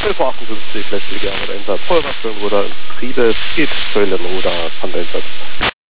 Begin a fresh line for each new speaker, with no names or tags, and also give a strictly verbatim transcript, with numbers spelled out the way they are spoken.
elf Uhr achtundfünfzig, letzte Jahre Einsatz. Vollrad für den Ruder, Friede, geht Säule im Ruder, Handeinsatz.